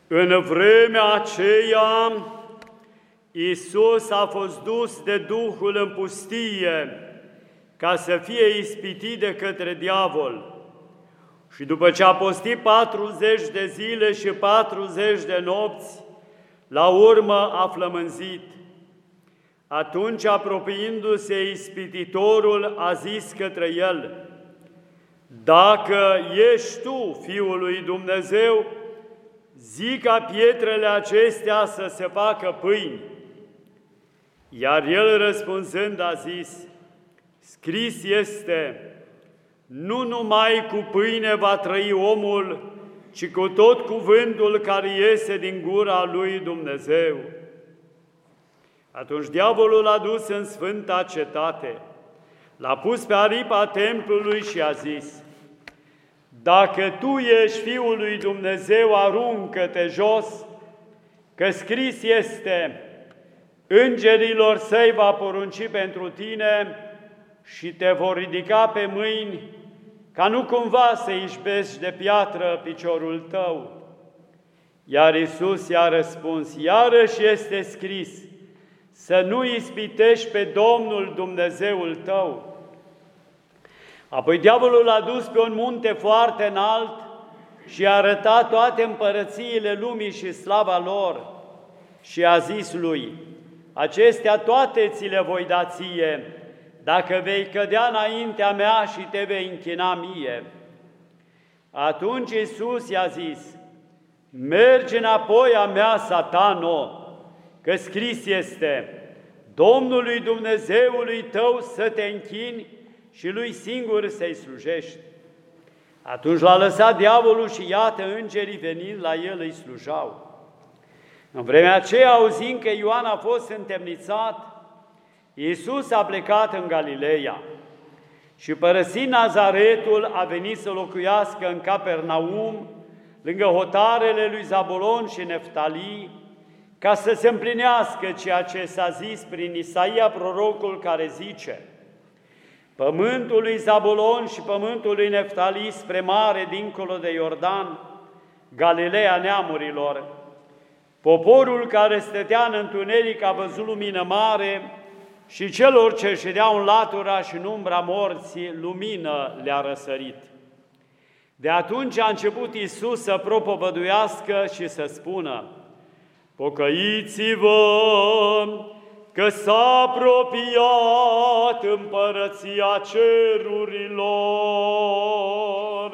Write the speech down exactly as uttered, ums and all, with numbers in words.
În vremea aceea, Iisus a fost dus de Duhul în pustie ca să fie ispitit de către diavol. Și după ce a postit patruzeci de zile și patruzeci de nopți, la urmă a flămânzit. Atunci, apropiindu-se ispititorul, a zis către el: „Dacă ești tu Fiul lui Dumnezeu, zi ca pietrele acestea să se facă pâini.” Iar el, răspunzând, a zis: „Scris este: nu numai cu pâine va trăi omul, ci cu tot cuvântul care iese din gura lui Dumnezeu.” Atunci diavolul l-a dus în sfânta cetate, l-a pus pe aripa templului și a zis: „Dacă tu ești Fiul lui Dumnezeu, aruncă-te jos, că scris este: îngerilor săi va porunci pentru tine și te vor ridica pe mâini, ca nu cumva să izbești de piatră piciorul tău.” Iar Iisus i-a răspuns: „Iarăși este scris: să nu ispitești pe Domnul Dumnezeul tău.” Apoi diavolul l-a dus pe un munte foarte înalt și i-a arătat toate împărățiile lumii și slava lor și a zis lui: „Acestea toate ți le voi da ție, dacă vei cădea înaintea mea și te vei închina mie.” Atunci Iisus i-a zis: „Mergi înapoi a mea, Satano, că scris este: Domnului Dumnezeului tău să te închini și Lui singur să-i slujești.” Atunci l-a lăsat diavolul și iată, îngerii venind la el îi slujau. În vremea aceea, auzind că Ioan a fost întemnițat, Iisus a plecat în Galileea și, părăsind Nazaretul, a venit să locuiască în Capernaum, lângă hotarele lui Zabulon și Neftali, ca să se împlinească ceea ce s-a zis prin Isaia, prorocul, care zice: „Pământul lui Zabulon și pământul lui Neftali spre mare, dincolo de Iordan, Galileea neamurilor, poporul care stătea în întuneric a văzut lumină mare și celor ce ședeau în latura și în umbra morții, lumină le-a răsărit.” De atunci a început Iisus să propovăduiască și să spună: „Pocăiți-vă, că s-a apropiat împărăția cerurilor.”